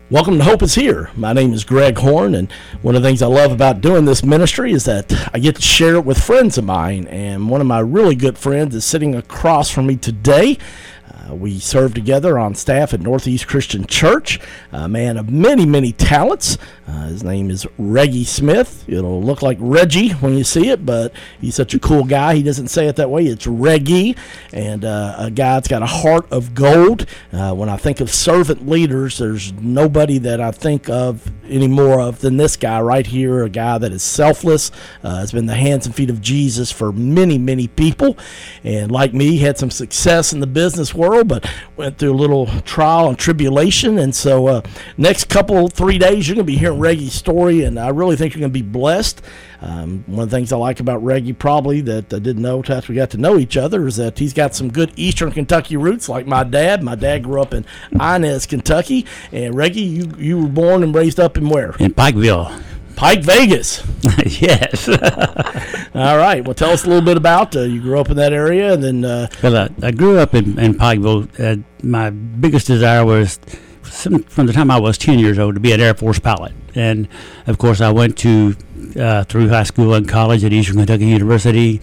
Welcome to Hope is Here. My name is Greg Horn, and one of the things I love about doing this ministry is that I get to share it with friends of mine, and one of my really good friends is sitting across from me today. We serve together on staff at Northeast Christian Church, a man of many, many talents. His name is Reggie Smith. It'll look like Reggie when you see it, but he's such a cool guy. He doesn't say it that way. It's Reggie, and a guy that's got a heart of gold. When I think of servant leaders, there's nobody that I think of any more of than this guy right here, a guy that is selfless, has been the hands and feet of Jesus for many, many people, and like me, had some success in the business world, but went through a little trial and tribulation. And so next 3 days, you're going to be hearing Reggie's story, and I really think you're going to be blessed. One of the things I like about Reggie, probably, that I didn't know after we got to know each other, is that he's got some good Eastern Kentucky roots, like my dad. My dad grew up in Inez, Kentucky. And Reggie, you were born and raised up in where? In Pikeville. Pike Vegas. Yes. All right. Well, tell us a little bit about you grew up in that area, and then. Well, I grew up in Pikeville. My biggest desire was, from the time I was 10 years old, to be an Air Force pilot. And, of course, I went to through high school and college at Eastern Kentucky University,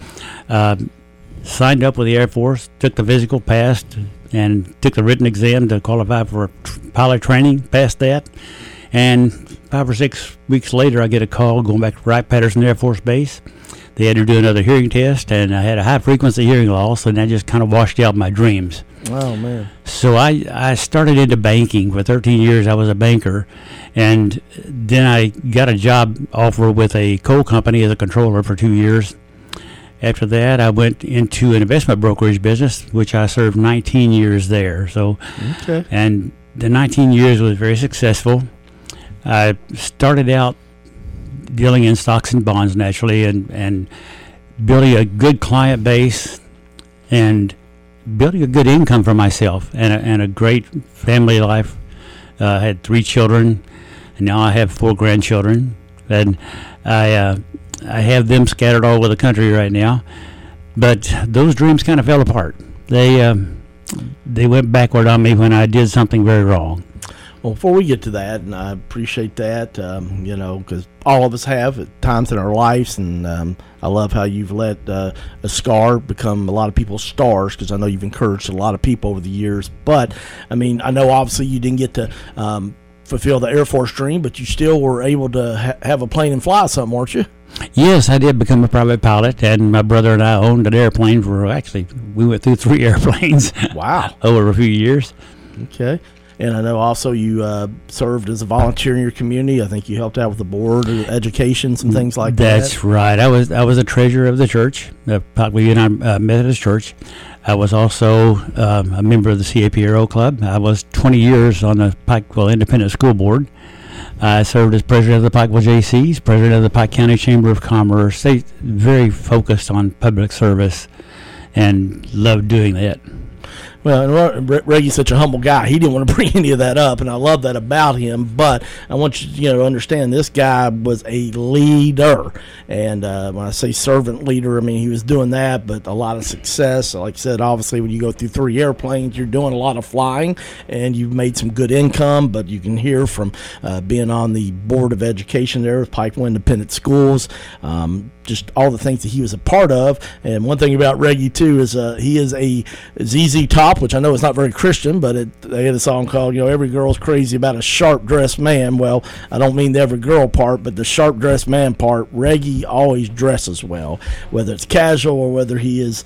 signed up with the Air Force, took the physical, passed, and took the written exam to qualify for pilot training, passed that. And 5 or 6 weeks later, I get a call going back to Wright-Patterson Air Force Base. They had to do another hearing test, and I had a high-frequency hearing loss, and that just kind of washed out my dreams. Oh, man. So I started into banking. For 13 years, I was a banker, and then I got a job offer with a coal company as a controller for 2 years. After that, I went into an investment brokerage business, which I served 19 years there. So, okay. And the 19 years was very successful. I started out dealing in stocks and bonds naturally, and building a good client base and building a good income for myself and a great family life. I had 3 children, and now I have 4 grandchildren, and I have them scattered all over the country right now. But those dreams kind of fell apart. They went backward on me when I did something very wrong. Well, before we get to that, and I appreciate that, because all of us have at times in our lives, and I love how you've let a scar become a lot of people's stars, because I know you've encouraged a lot of people over the years. But, I mean, I know obviously you didn't get to fulfill the Air Force dream, but you still were able to have a plane and fly something, weren't you? Yes, I did become a private pilot, and my brother and I owned an airplane we went through 3 airplanes. Wow. Over a few years. Okay. And I know also you served as a volunteer in your community. I think you helped out with the board of education, some things like that. That's right. I was a treasurer of the church, the Pikeville United Methodist Church. I was also a member of the CAPRO Club. I was 20 years on the Pikeville Independent School Board. I served as president of the Pikeville JCs, president of the Pike County Chamber of Commerce. They very focused on public service and loved doing that. Well, and Reggie's such a humble guy. He didn't want to bring any of that up, and I love that about him. But I want you, to understand this guy was a leader. And when I say servant leader, I mean he was doing that, but a lot of success. Like I said, obviously when you go through 3 airplanes, you're doing a lot of flying, and you've made some good income. But you can hear from being on the board of education there with Pikeville Independent Schools, just all the things that he was a part of. And one thing about Reggie, too, is he is a ZZ Top, which I know is not very Christian, but they had a song called, Every Girl's Crazy About a Sharp-Dressed Man. Well, I don't mean the every girl part, but the sharp-dressed man part. Reggie always dresses well, whether it's casual or whether he is,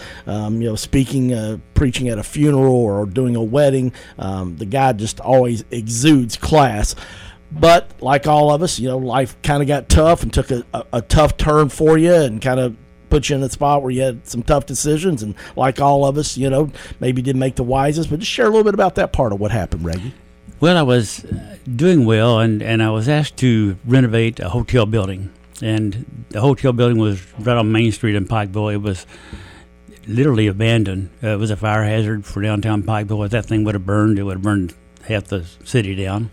speaking, preaching at a funeral or doing a wedding. The guy just always exudes class. But like all of us, life kind of got tough and took a tough turn for you and kind of put you in a spot where you had some tough decisions. And like all of us, maybe didn't make the wisest. But just share a little bit about that part of what happened, Reggie. Well, I was doing well, and I was asked to renovate a hotel building. And the hotel building was right on Main Street in Pikeville. It was literally abandoned. It was a fire hazard for downtown Pikeville. If that thing would have burned, it would have burned half the city down.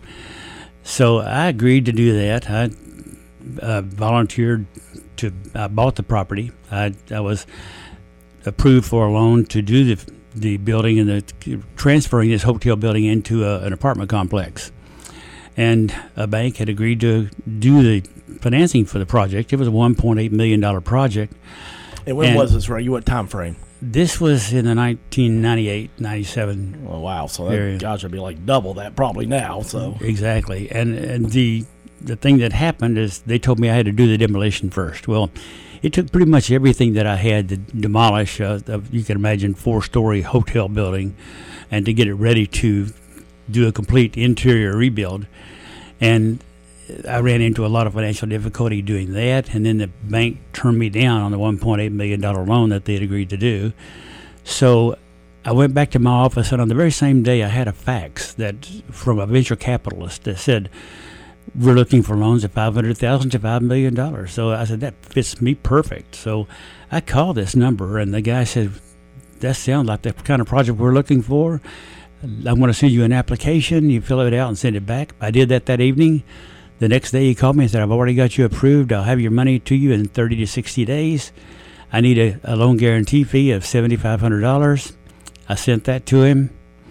So I agreed to do that. I volunteered I bought the property. I was approved for a loan to do the building and transferring this hotel building into an apartment complex. and a bank had agreed to do the financing for the project. It was a $1.8 million project. And when was this, Reggie? What time frame? This was in the 1998, 97. Oh, wow. So that, gosh, it'd be like double that probably now. So exactly. And the thing that happened is they told me I had to do the demolition first. Well, it took pretty much everything that I had to demolish, you can imagine, 4-story hotel building, and to get it ready to do a complete interior rebuild. And I ran into a lot of financial difficulty doing that, and then the bank turned me down on the $1.8 million loan that they had agreed to do. So I went back to my office, and on the very same day I had a fax that from a venture capitalist that said, we're looking for loans of $500,000 to $5 million. So I said, that fits me perfect. So I called this number, and the guy said, that sounds like the kind of project we're looking for. I'm going to send you an application. You fill it out and send it back. I did that evening. The next day he called me and said, I've already got you approved. I'll have your money to you in 30 to 60 days. I need a loan guarantee fee of $7,500. I sent that to him.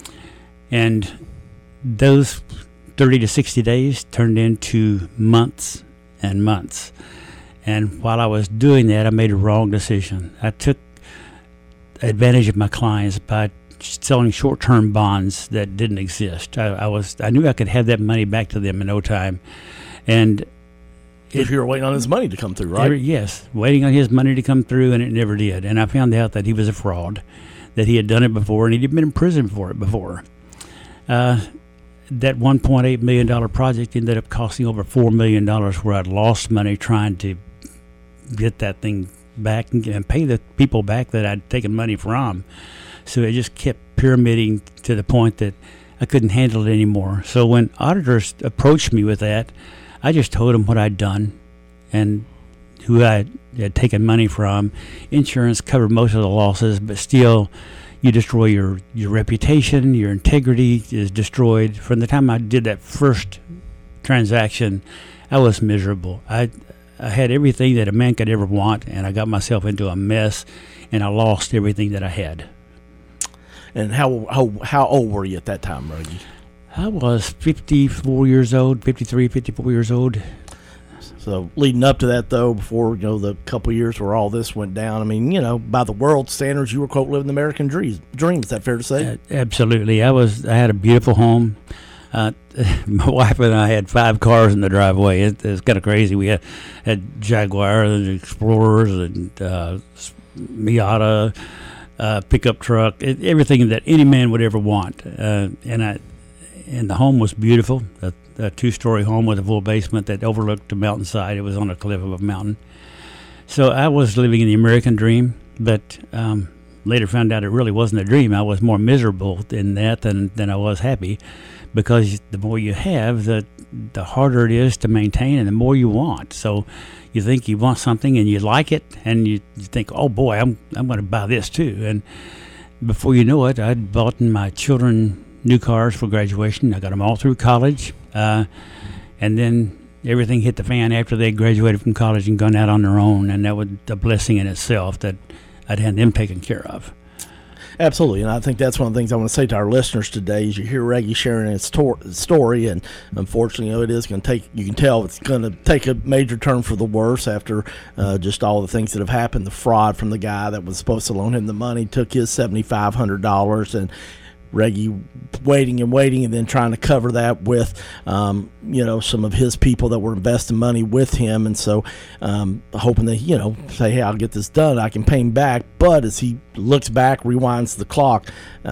And those 30 to 60 days turned into months and months. And while I was doing that, I made a wrong decision. I took advantage of my clients by selling short-term bonds that didn't exist. I knew I could have that money back to them in no time. And if you were waiting on his money to come through, right? Yes, waiting on his money to come through, and it never did. And I found out that he was a fraud, that he had done it before, and he'd been in prison for it before. That $1.8 million project ended up costing over $4 million, where I'd lost money trying to get that thing back and pay the people back that I'd taken money from. So it just kept pyramiding to the point that I couldn't handle it anymore. So when auditors approached me with that, I just told them what I'd done and who I had taken money from. Insurance covered most of the losses, but still, you destroy your reputation, your integrity is destroyed. From the time I did that first transaction, I was miserable. I had everything that a man could ever want, and I got myself into a mess, and I lost everything that I had. And how old were you at that time, Reggie? I was 54 years old, 53, 54 years old. So leading up to that, though, before the couple of years where all this went down, I mean, by the world standards, you were quote living the American dream. Is that fair to say? Absolutely. I had a beautiful home. My wife and I had 5 cars in the driveway. It's kind of crazy. We had Jaguars and Explorers and Miata, pickup truck, everything that any man would ever want. And the home was beautiful. A 2-story home with a full basement that overlooked the mountainside. It was on a cliff of a mountain. So I was living in the American dream, but later found out it really wasn't a dream. I was more miserable in that than I was happy, because the more you have, the harder it is to maintain, and the more you want. So you think you want something and you like it, and you think, oh boy, I'm going to buy this too. And before you know it, I'd bought my children new cars for graduation. I got them all through college. And then everything hit the fan after they graduated from college and gone out on their own. And that was a blessing in itself that I'd had them taken care of. Absolutely, and I think that's one of the things I want to say to our listeners today is you hear Reggie sharing his story, and unfortunately, it is going to take, you can tell it's going to take a major turn for the worse after just all the things that have happened. The fraud from the guy that was supposed to loan him the money took his $7,500, and Reggie waiting and then trying to cover that with some of his people that were investing money with him, and so hoping that say, hey, I'll get this done, I can pay him back. But as he looks back, rewinds the clock,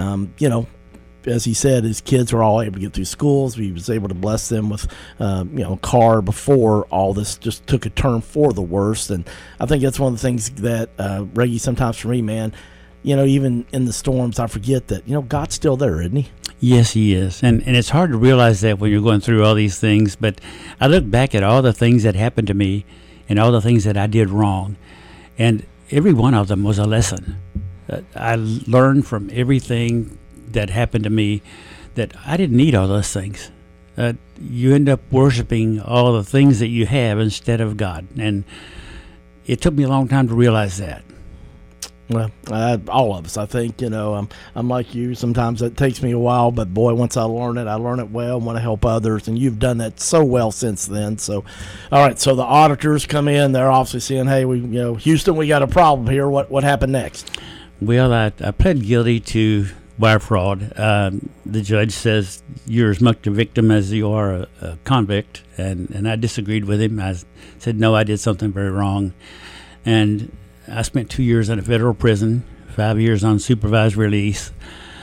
as he said, his kids were all able to get through schools. He was able to bless them with a car before all this just took a turn for the worst. And I think that's one of the things that Reggie, sometimes for me, man, even in the storms, I forget that, God's still there, isn't he? Yes, he is. And it's hard to realize that when you're going through all these things. But I look back at all the things that happened to me and all the things that I did wrong. And every one of them was a lesson. I learned from everything that happened to me that I didn't need all those things. You end up worshiping all the things that you have instead of God. And it took me a long time to realize that. Well, all of us, I think, I'm like you. Sometimes it takes me a while, but boy, once I learn it well and want to help others. And you've done that so well since then. So, all right. So the auditors come in. They're obviously saying, hey, Houston, we got a problem here. What happened next? Well, I pled guilty to wire fraud. The judge says you're as much a victim as you are a convict. And I disagreed with him. I said, no, I did something very wrong. And I spent 2 years in a federal prison, 5 years on supervised release.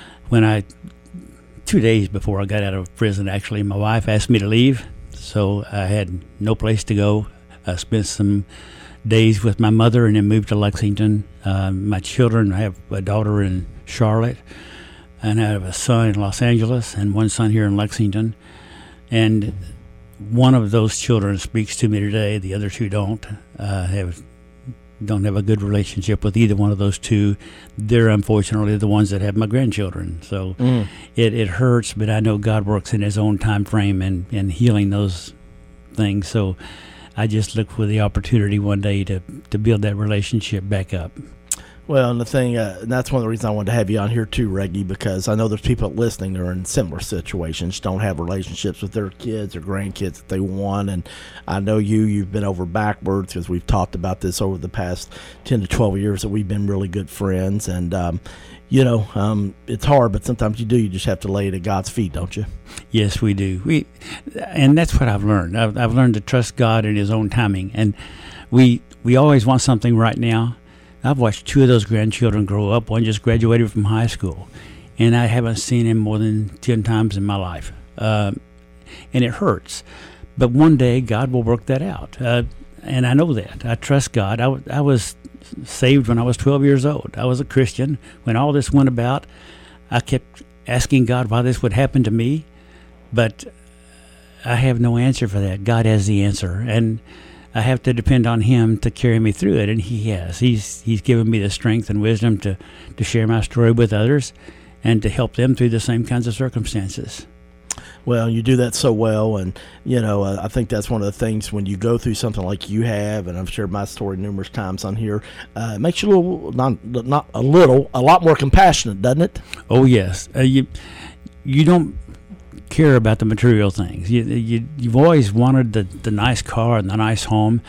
2 days before I got out of prison, actually, my wife asked me to leave, so I had no place to go. I spent some days with my mother and then moved to Lexington. My children, I have a daughter in Charlotte, and I have a son in Los Angeles and one son here in Lexington. And one of those children speaks to me today. The other two don't. Don't have a good relationship with either one of those two. They're unfortunately the ones that have my grandchildren. So it hurts, but I know God works in his own time frame and healing those things. So I just look for the opportunity one day to build that relationship back up. Well, and the thing, and that's one of the reasons I wanted to have you on here too, Reggie, because I know there's people listening that are in similar situations, don't have relationships with their kids or grandkids that they want. And I know you've been over backwards, because we've talked about this over the past 10 to 12 years that we've been really good friends. And, it's hard, but sometimes you just have to lay it at God's feet, don't you? Yes, we do. And that's what I've learned. I've learned to trust God in his own timing. And we always want something right now. I've watched two of those grandchildren grow up. One just graduated from high school, and I haven't seen him more than 10 times in my life. And it hurts. But one day, God will work that out. And I know that. I trust God. I was saved when I was 12 years old. I was a Christian. When all this went about, I kept asking God why this would happen to me. But I have no answer for that. God has the answer. And I have to depend on him to carry me through it, and he has. He's given me the strength and wisdom to share my story with others and to help them through the same kinds of circumstances. Well, you do that so well, and I think that's one of the things when you go through something like you have, and I've shared my story numerous times on here. It makes you a lot more compassionate, doesn't it? Oh yes, you don't care about the material things. You've always wanted the nice car and the nice home.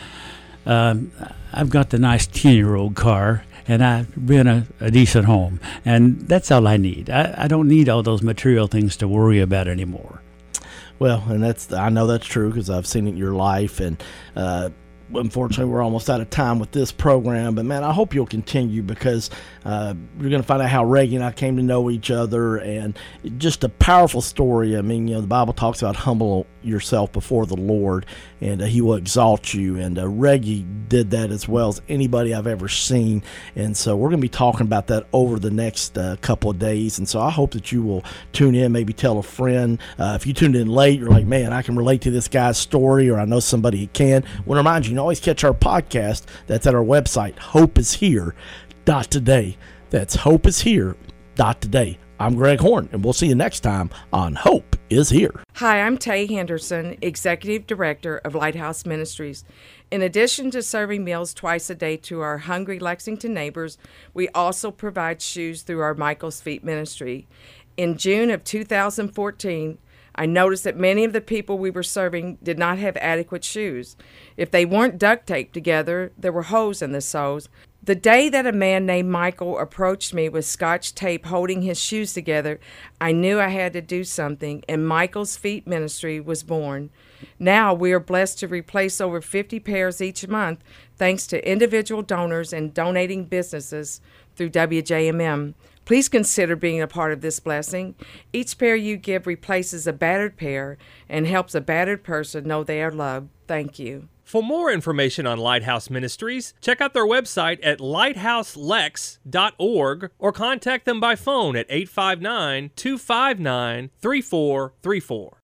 I've got the nice 10-year-old car, and I rent a decent home, and that's all I need. I don't need all those material things to worry about anymore. Well, and I know that's true because I've seen it in your life, and unfortunately, we're almost out of time with this program, but man, I hope you'll continue, because you're going to find out how Reggie and I came to know each other, and just a powerful story. I mean, the Bible talks about humble yourself before the Lord, and he will exalt you. And Reggie did that as well as anybody I've ever seen. And so we're going to be talking about that over the next couple of days. And so I hope that you will tune in, maybe tell a friend. If you tuned in late, you're like, man, I can relate to this guy's story, or I know somebody who can. I want to remind you, you can always catch our podcast. That's at our website, hopeishere.today. That's hopeishere.today. I'm Greg Horn, and we'll see you next time on Hope is Here. Hi, I'm Tay Henderson, Executive Director of Lighthouse Ministries. In addition to serving meals twice a day to our hungry Lexington neighbors, we also provide shoes through our Michael's Feet ministry. In June of 2014, I noticed that many of the people we were serving did not have adequate shoes. If they weren't duct taped together, there were holes in the soles. The day that a man named Michael approached me with Scotch tape holding his shoes together, I knew I had to do something, and Michael's Feet Ministry was born. Now we are blessed to replace over 50 pairs each month, thanks to individual donors and donating businesses through WJMM. Please consider being a part of this blessing. Each pair you give replaces a battered pair and helps a battered person know they are loved. Thank you. For more information on Lighthouse Ministries, check out their website at lighthouselex.org or contact them by phone at 859-259-3434.